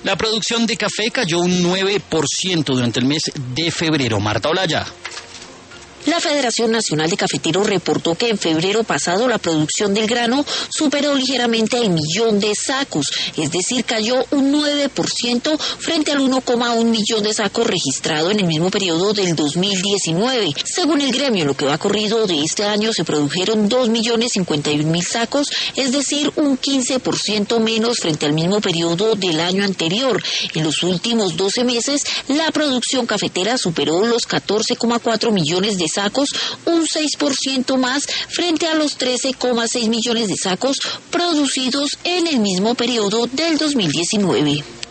La producción de café cayó un 9% durante el mes de febrero. Marta Olaya. La Federación Nacional de Cafeteros reportó que en febrero pasado la producción del grano superó ligeramente el 1.000.000 de sacos, es decir, cayó un 9% frente al 1,1 millón de sacos registrado en el mismo periodo del 2019. Según el gremio, en lo que va corrido de este año se produjeron 2.051.000 sacos, es decir, un 15% menos frente al mismo periodo del año anterior. En los últimos 12 meses, la producción cafetera superó los 14,4 millones de sacos, un 6% más frente a los 13,6 millones de sacos producidos en el mismo periodo del 2019.